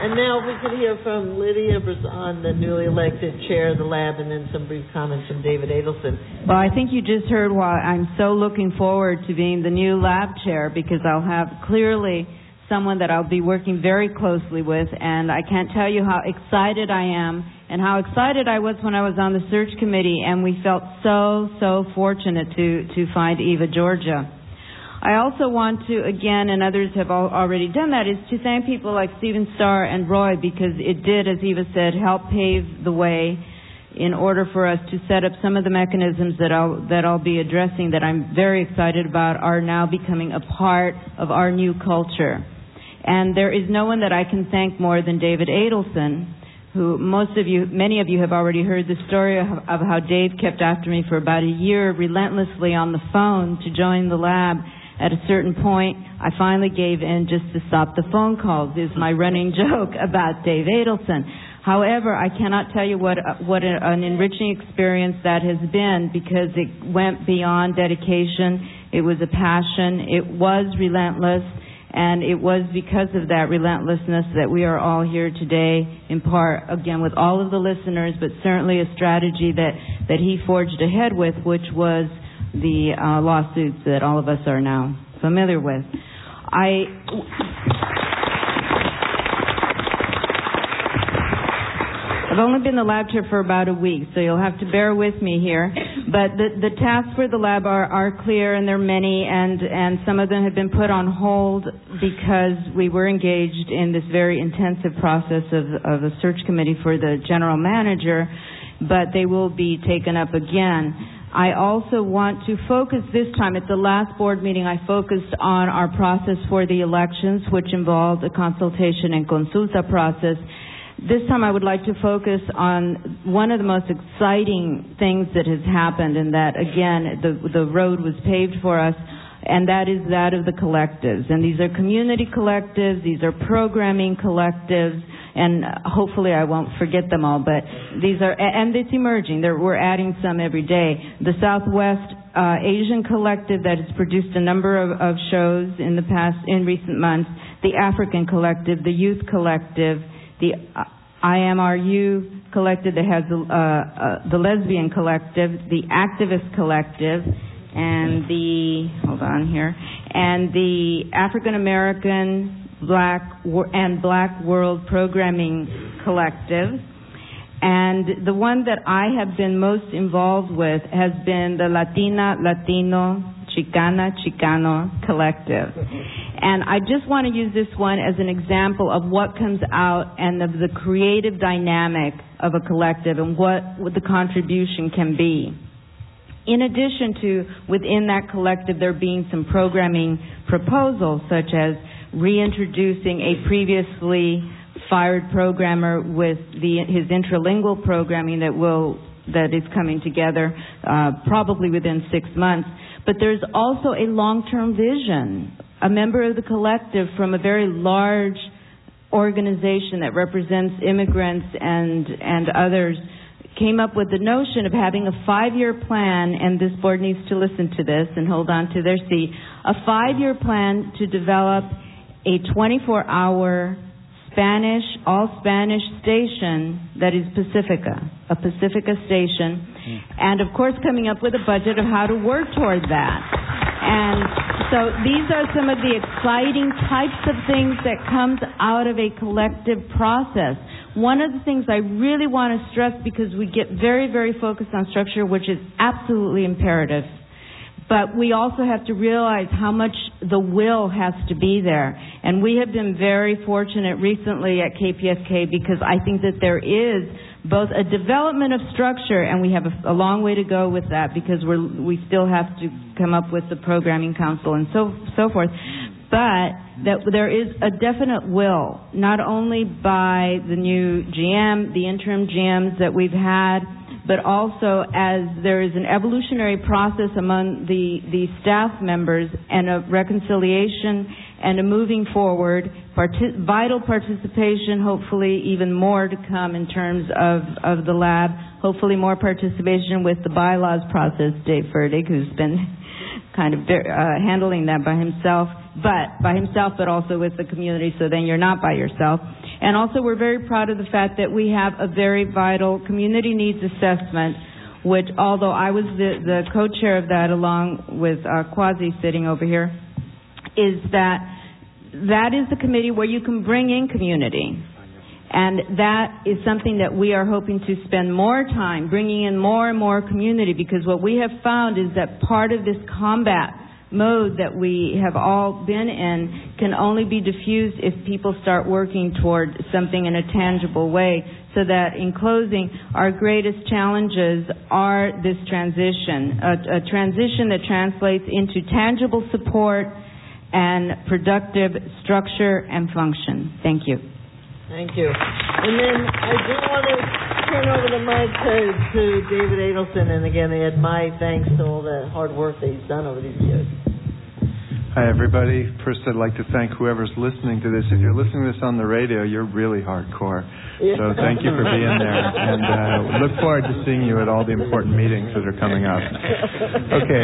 And now we can hear from Lydia Brisson, the newly elected chair of the lab, and then some brief comments from David Adelson. Well, I think you just heard why I'm so looking forward to being the new lab chair, because I'll have clearly someone that I'll be working very closely with, and I can't tell you how excited I am and how excited I was when I was on the search committee, and we felt so, so fortunate to, to find Eva Georgia. I also want to, again, and others have al- already done that, is to thank people like Stephen Starr and Roy, because it did, as Eva said, help pave the way in order for us to set up some of the mechanisms that I'll, that I'll be addressing that I'm very excited about are now becoming a part of our new culture. And there is no one that I can thank more than David Adelson, who most of you, many of you have already heard the story of, of how Dave kept after me for about a year relentlessly on the phone to join the lab. At a certain point, I finally gave in just to stop the phone calls, is my running joke about Dave Adelson. However, I cannot tell you what what a, an enriching experience that has been, because it went beyond dedication. It was a passion. It was relentless. And it was because of that relentlessness that we are all here today, in part, again, with all of the listeners, but certainly a strategy that, that he forged ahead with, which was the uh, lawsuits that all of us are now familiar with. I... I've only been the lab chair for about a week, so you'll have to bear with me here. But the, the tasks for the lab are, are clear, and they're many, and, and some of them have been put on hold because we were engaged in this very intensive process of, of a search committee for the general manager, but they will be taken up again. I also want to focus this time, at the last board meeting, I focused on our process for the elections, which involved a consultation and consulta process. This time I would like to focus on one of the most exciting things that has happened, and that, again, the, the road was paved for us, and that is that of the collectives. And these are community collectives, these are programming collectives, and hopefully I won't forget them all, but these are, and it's emerging. There, we're adding some every day. The Southwest uh, Asian Collective that has produced a number of, of shows in the past, in recent months, the African Collective, the Youth Collective, the I M R U Collective that has the, uh, uh, the Lesbian Collective, the Activist Collective, and the, hold on here, and the African American Black and Black World Programming Collective. And the one that I have been most involved with has been the Latina, Latino, Chicana, Chicano Collective. And I just want to use this one as an example of what comes out and of the creative dynamic of a collective and what, what the contribution can be. In addition to, within that collective, there being some programming proposals, such as reintroducing a previously fired programmer with the, his intralingual programming that will that is coming together uh, probably within six months. But there's also a long-term vision. A member of the collective from a very large organization that represents immigrants and, and others came up with the notion of having a five-year plan, and this board needs to listen to this and hold on to their seat, a five-year plan to develop a twenty-four hour Spanish, all-Spanish station that is Pacifica, a Pacifica station, and of course coming up with a budget of how to work toward that. And so these are some of the exciting types of things that comes out of a collective process. One of the things I really want to stress, because we get very, very focused on structure, which is absolutely imperative, but we also have to realize how much the will has to be there. And we have been very fortunate recently at K P F K, because I think that there is both a development of structure, and we have a, a long way to go with that, because we're, we still have to come up with the programming council and so so forth. But that there is a definite will, not only by the new G M, the interim G Ms that we've had, but also as there is an evolutionary process among the, the staff members and a reconciliation and a moving forward, partic- vital participation, hopefully even more to come in terms of, of the lab, hopefully more participation with the bylaws process, Dave Ferdig, who's been kind of uh, handling that by himself, but by himself, but also with the community, so then you're not by yourself. And also, we're very proud of the fact that we have a very vital community needs assessment, which, although I was the, the co-chair of that along with uh, Quasi sitting over here, is that that is the committee where you can bring in community. And that is something that we are hoping to spend more time bringing in more and more community, because what we have found is that part of this combat mode that we have all been in can only be diffused if people start working toward something in a tangible way. So that in closing, our greatest challenges are this transition, a, a transition that translates into tangible support and productive structure and function. Thank you. Thank you. And then I do want to turn over the mic to, to David Adelson, and again, add my thanks to all the hard work that he's done over these years. Hi, everybody. First, I'd like to thank whoever's listening to this. If you're listening to this on the radio, you're really hardcore. Yeah. So thank you for being there. And uh, look forward to seeing you at all the important meetings that are coming up. Okay.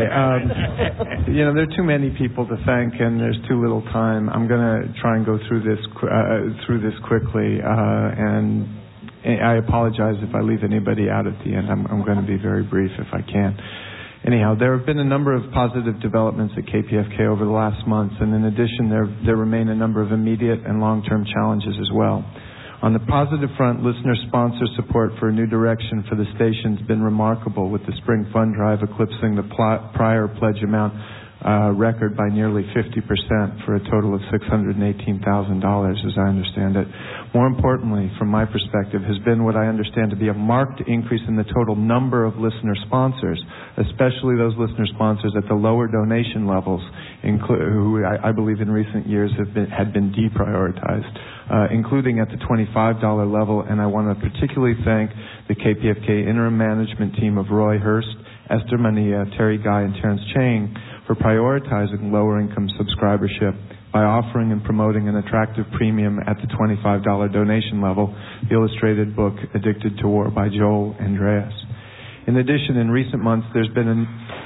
Um, you know, there are too many people to thank, and there's too little time. I'm going to try and go through this uh, through this quickly, uh, and I apologize if I leave anybody out at the end. I'm, I'm going to be very brief if I can. Anyhow, there have been a number of positive developments at K P F K over the last months, and in addition, there, there remain a number of immediate and long-term challenges as well. On the positive front, listener-sponsor support for a new direction for the station has been remarkable, with the spring fund drive eclipsing the pl- prior pledge amount uh, record by nearly fifty percent for a total of six hundred eighteen thousand dollars, as I understand it. More importantly, from my perspective, has been what I understand to be a marked increase in the total number of listener sponsors, especially those listener sponsors at the lower donation levels, inclu- who I, I believe in recent years have been, had been deprioritized, uh, including at the twenty-five dollars level. And I want to particularly thank the K P F K interim management team of Roy Hurst, Esther Mania, Terry Guy, and Terrence Chang for prioritizing lower-income subscribership by offering and promoting an attractive premium at the twenty-five dollars donation level, the illustrated book Addicted to War by Joel Andreas. In addition, in recent months, there's been an...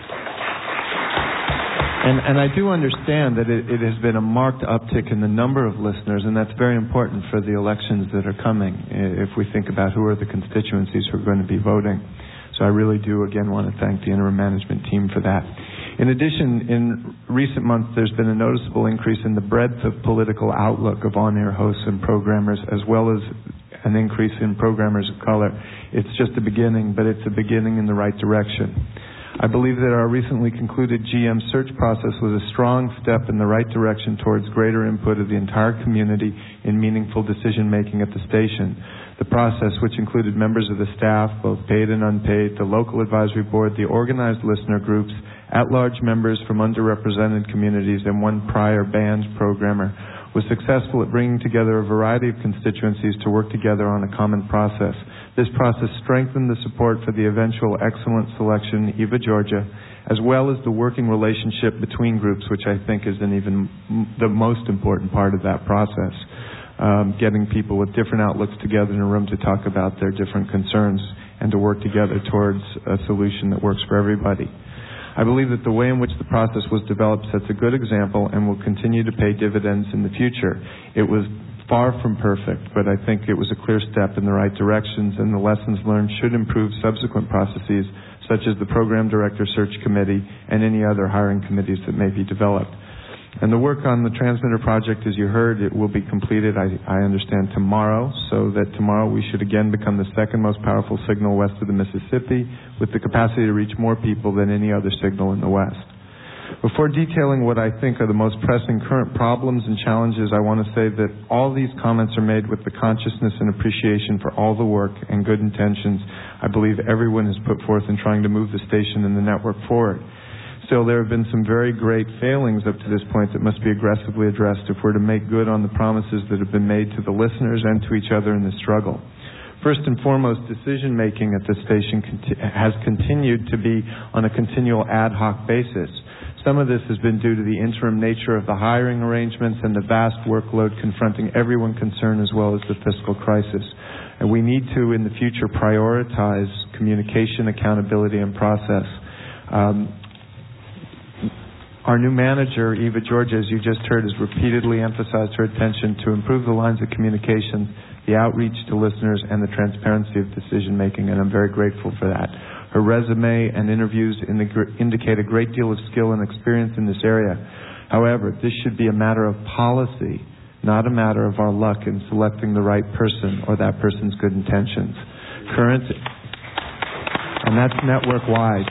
And, and I do understand that it, it has been a marked uptick in the number of listeners, and that's very important for the elections that are coming, if we think about who are the constituencies who are going to be voting. So I really do, again, want to thank the interim management team for that. In addition, in recent months, there's been a noticeable increase in the breadth of political outlook of on-air hosts and programmers, as well as an increase in programmers of color. It's just a beginning, but it's a beginning in the right direction. I believe that our recently concluded G M search process was a strong step in the right direction towards greater input of the entire community in meaningful decision-making at the station. The process, which included members of the staff, both paid and unpaid, the local advisory board, the organized listener groups, at-large members from underrepresented communities, and one prior banned programmer, was successful at bringing together a variety of constituencies to work together on a common process. This process strengthened the support for the eventual excellent selection, Eva Georgia, as well as the working relationship between groups, which I think is an even m- the most important part of that process. Um, getting people with different outlooks together in a room to talk about their different concerns and to work together towards a solution that works for everybody. I believe that the way in which the process was developed sets a good example and will continue to pay dividends in the future. It was far from perfect, but I think it was a clear step in the right directions, and the lessons learned should improve subsequent processes, such as the Program Director Search Committee and any other hiring committees that may be developed. And the work on the transmitter project, as you heard, it will be completed, I, I understand, tomorrow, so that tomorrow we should again become the second most powerful signal west of the Mississippi, with the capacity to reach more people than any other signal in the West. Before detailing what I think are the most pressing current problems and challenges, I want to say that all these comments are made with the consciousness and appreciation for all the work and good intentions I believe everyone has put forth in trying to move the station and the network forward. Still, there have been some very great failings up to this point that must be aggressively addressed if we're to make good on the promises that have been made to the listeners and to each other in the struggle. First and foremost, decision-making at the station conti- has continued to be on a continual ad hoc basis. Some of this has been due to the interim nature of the hiring arrangements and the vast workload confronting everyone concerned, as well as the fiscal crisis. And we need to, in the future, prioritize communication, accountability, and process. Um, Our new manager, Eva George, as you just heard, has repeatedly emphasized her attention to improve the lines of communication, the outreach to listeners, and the transparency of decision making, and I'm very grateful for that. Her resume and interviews indicate a great deal of skill and experience in this area. However, this should be a matter of policy, not a matter of our luck in selecting the right person or that person's good intentions. Current, and that's network-wide.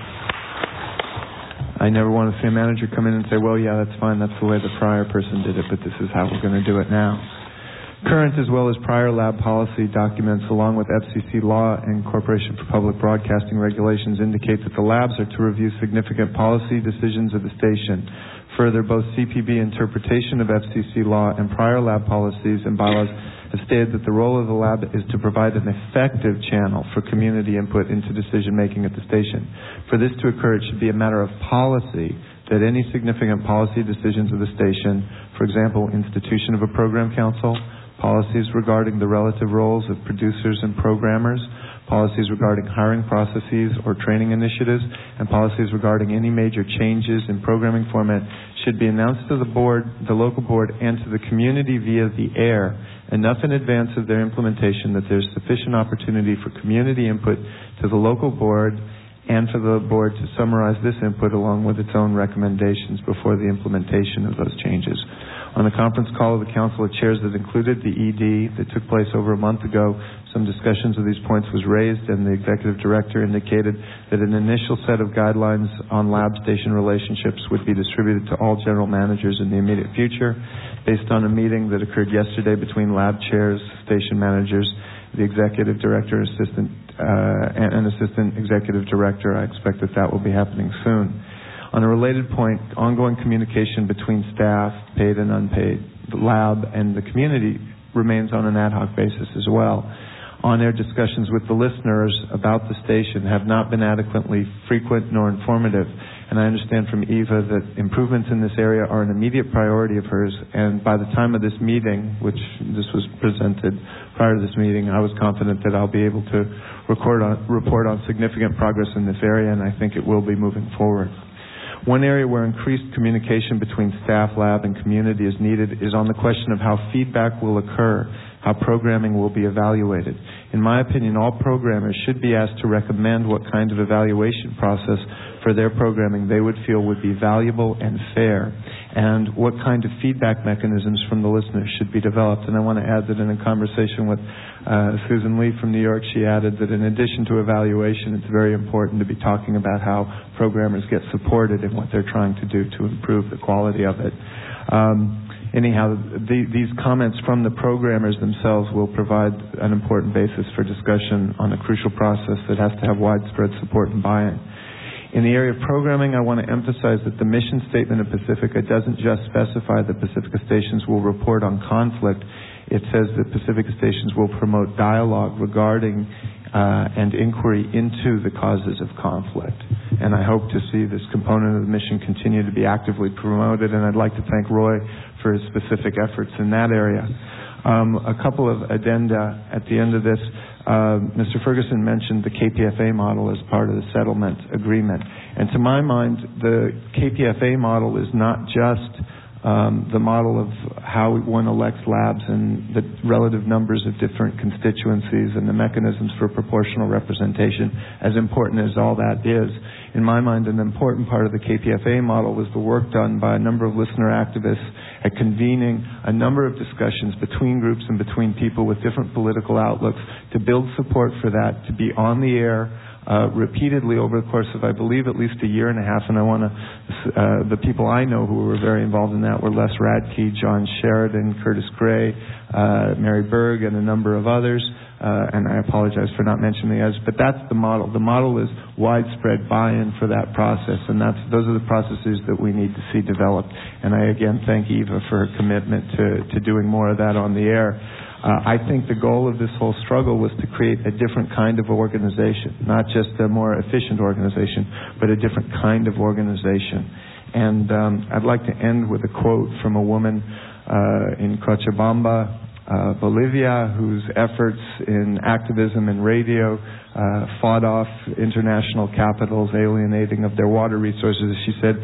I never want to see a manager come in and say, well, yeah, that's fine, that's the way the prior person did it, but this is how we're going to do it now. Current as well as prior lab policy documents, along with F C C law and Corporation for Public Broadcasting regulations, indicate that the labs are to review significant policy decisions of the station. Further, both C P B interpretation of F C C law and prior lab policies and bylaws have stated that the role of the lab is to provide an effective channel for community input into decision-making at the station. For this to occur, it should be a matter of policy that any significant policy decisions of the station, for example, institution of a program council, policies regarding the relative roles of producers and programmers, policies regarding hiring processes or training initiatives, and policies regarding any major changes in programming format should be announced to the board, the local board, and to the community via the air enough in advance of their implementation that there's sufficient opportunity for community input to the local board and for the board to summarize this input along with its own recommendations before the implementation of those changes. On the conference call of the Council of Chairs that included the E D that took place over a month ago, some discussions of these points was raised, and the Executive Director indicated that an initial set of guidelines on lab station relationships would be distributed to all general managers in the immediate future. Based on a meeting that occurred yesterday between lab chairs, station managers, the Executive Director, assistant, uh, and an Assistant Executive Director, I expect that that will be happening soon. On a related point, ongoing communication between staff, paid and unpaid, the lab, and the community remains on an ad hoc basis as well. On-air discussions with the listeners about the station have not been adequately frequent nor informative, and I understand from Eva that improvements in this area are an immediate priority of hers, and by the time of this meeting, which this was presented prior to this meeting, I was confident that I'll be able to record on, report on significant progress in this area, and I think it will be moving forward. One area where increased communication between staff, lab, and community is needed is on the question of how feedback will occur, how programming will be evaluated. In my opinion, all programmers should be asked to recommend what kind of evaluation process for their programming they would feel would be valuable and fair, and what kind of feedback mechanisms from the listeners should be developed. And I want to add that in a conversation with uh, Susan Lee from New York, she added that in addition to evaluation, it's very important to be talking about how programmers get supported in what they're trying to do to improve the quality of it. Um, Anyhow, the, these comments from the programmers themselves will provide an important basis for discussion on a crucial process that has to have widespread support and buy-in. In the area of programming, I want to emphasize that the mission statement of Pacifica doesn't just specify that Pacifica stations will report on conflict. It says that Pacifica stations will promote dialogue regarding uh, and inquiry into the causes of conflict. And I hope to see this component of the mission continue to be actively promoted, and I'd like to thank Roy for his specific efforts in that area. Um, a couple of addenda at the end of this. Uh, Mister Ferguson mentioned the K P F A model as part of the settlement agreement. And to my mind, the K P F A model is not just um, the model of how one elects labs and the relative numbers of different constituencies and the mechanisms for proportional representation, as important as all that is. In my mind, an important part of the K P F A model was the work done by a number of listener activists at convening a number of discussions between groups and between people with different political outlooks to build support for that, to be on the air uh, repeatedly over the course of, I believe, at least a year and a half. And I want to, uh, the people I know who were very involved in that were Les Radke, John Sheridan, Curtis Gray, uh, Mary Berg, and a number of others. Uh, and I apologize for not mentioning the others, but that's the model. The model is widespread buy-in for that process, and that's those are the processes that we need to see developed. And I again thank Eva for her commitment to, to doing more of that on the air. Uh, I think the goal of this whole struggle was to create a different kind of organization, not just a more efficient organization, but a different kind of organization. And um, I'd like to end with a quote from a woman uh, in Cochabamba, Uh, Bolivia, whose efforts in activism and radio uh, fought off international capitals alienating of their water resources. She said,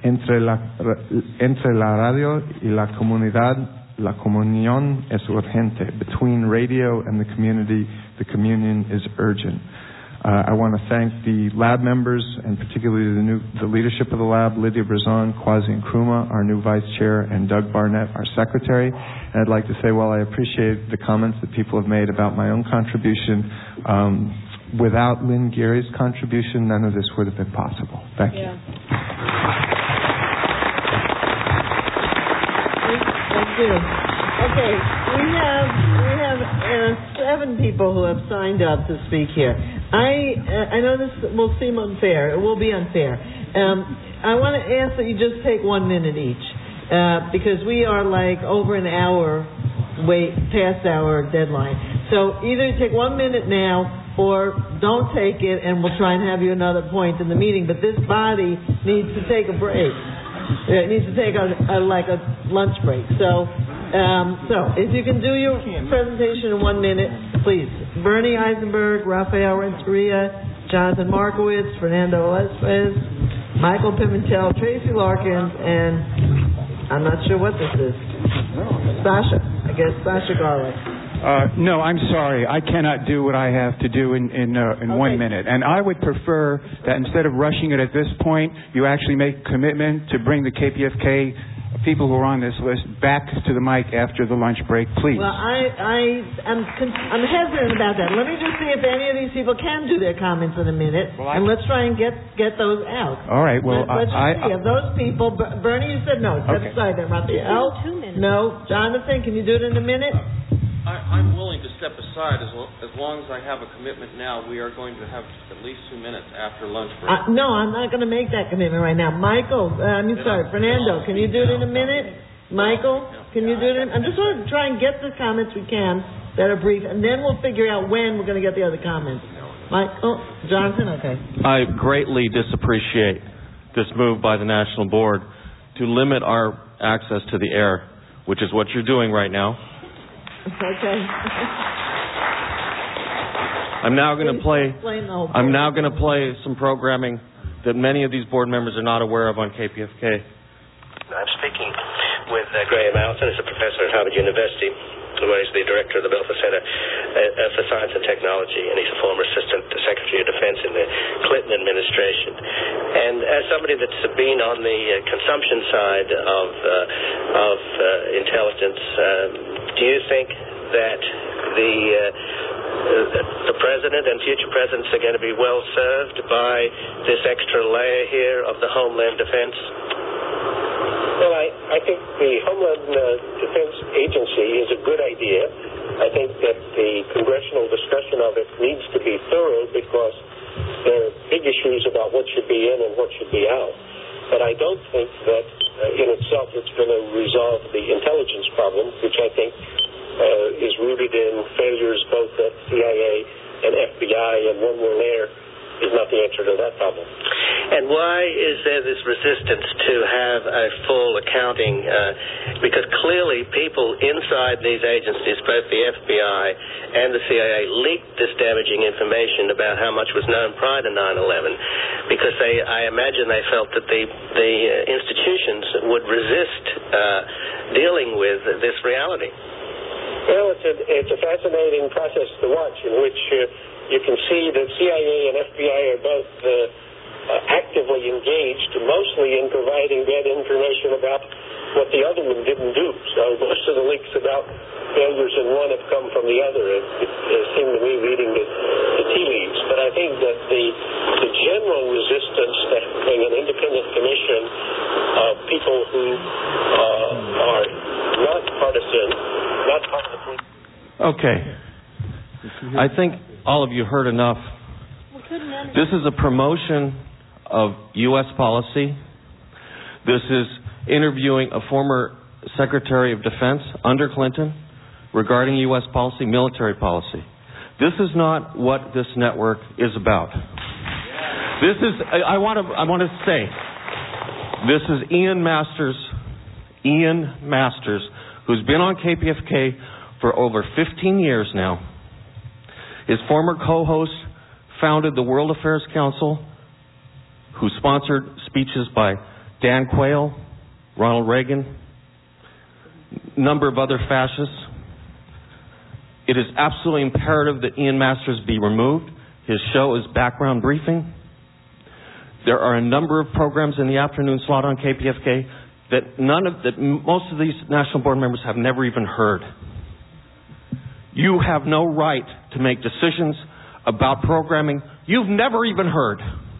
entre la, entre la radio y la comunidad, la comunión es urgente. Between radio and the community, the communion is urgent. Uh, I want to thank the lab members, and particularly the new the leadership of the lab, Lydia Brazon, Kwasi Nkrumah, our new vice chair, and Doug Barnett, our secretary. And I'd like to say, while I appreciate the comments that people have made about my own contribution, um, without Lynn Geary's contribution, none of this would have been possible. Thank you. Yeah. Thank you. Okay, we have we have uh, seven people who have signed up to speak here. I uh, I know this will seem unfair. It will be unfair. Um, I want to ask that you just take one minute each, uh, because we are like over an hour wait past our deadline. So either you take one minute now, or don't take it, and we'll try and have you another point in the meeting. But this body needs to take a break. It needs to take a, a like a lunch break. So. Um, so, if you can do your presentation in one minute, please. Bernie Eisenberg, Rafael Renteria, Jonathan Markowitz, Fernando Lespez, Michael Pimentel, Tracy Larkins, and I'm not sure what this is. Sasha. I guess Sasha Garlick. Uh, no, I'm sorry. I cannot do what I have to do in in, uh, in okay. one minute. And I would prefer that instead of rushing it at this point, you actually make a commitment to bring the K P F K people who are on this list back to the mic after the lunch break, please. Well, I, I, I'm, I'm hesitant about that. Let me just see if any of these people can do their comments in a minute, well, and let's try and get, get those out. All right. Well, Let, let's I, just see. I, Of those people, Bernie, you said no. Set okay. aside there. Raphael? Two minutes. No. Jonathan, can you do it in a minute? I, I'm willing to step aside as, lo- as long as I have a commitment now. We are going to have at least two minutes after lunch break. Uh, no, I'm not going to make that commitment right now. Michael, uh, I'm sorry, Fernando, can you do it in a minute? Michael, can you do it? In, I'm just going to try and get the comments we can that are brief, and then we'll figure out when we're going to get the other comments. Michael, Jonathan, okay. I greatly disappreciate this move by the National Board to limit our access to the air, which is what you're doing right now. Okay. I'm now going to play. I'm now going to play some programming that many of these board members are not aware of on K P F K. I'm speaking with uh, Graham Allison, who's a professor at Harvard University, where he's the director of the Belfer Center uh, for Science and Technology, and he's a former assistant Secretary of Defense in the Clinton administration. And as somebody that's been on the uh, consumption side of uh, of uh, intelligence, um, do you think that the uh, the president and future presidents are going to be well served by this extra layer here of the Homeland Defense? Well, I, I think the Homeland uh, Defense Agency is a good idea. I think that the congressional discussion of it needs to be thorough because there are big issues about what should be in and what should be out. But I don't think that uh, in itself it's going to resolve the intelligence problem, which I think uh, is rooted in failures both at C I A and F B I, and one more layer is not the answer to that problem. And why is there this resistance to have a full accounting? Uh, because clearly people inside these agencies, both the F B I and the C I A, leaked this damaging information about how much was known prior to nine eleven, because they, I imagine they felt that the, the institutions would resist uh, dealing with this reality. Well, it's a, it's a fascinating process to watch in which uh, you can see that C I A and F B I are both uh, uh, actively engaged, mostly in providing bad information about what the other one didn't do. So most of the leaks about failures in one have come from the other. It, it, it seemed to me reading the, the tea leaves. But I think that the, the general resistance to having an independent commission of people who uh, are not partisan, not part of the political... Okay. I think all of you heard enough. This is a promotion of U S policy. This is interviewing a former Secretary of Defense under Clinton regarding U S policy, military policy. This is not what this network is about. This is, I, I want to, I want to say, this is Ian Masters, Ian Masters, who's been on K P F K for over fifteen years now. His former co-host founded the World Affairs Council, who sponsored speeches by Dan Quayle, Ronald Reagan, a number of other fascists. It is absolutely imperative that Ian Masters be removed. His show is Background Briefing. There are a number of programs in the afternoon slot on K P F K that none of that most of these national board members have never even heard. You have no right to make decisions about programming you've never even heard.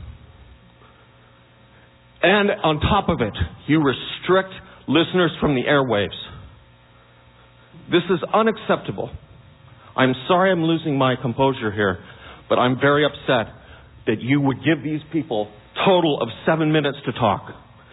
And on top of it, you restrict listeners from the airwaves. This is unacceptable. I'm sorry I'm losing my composure here, but I'm very upset that you would give these people a total of seven minutes to talk.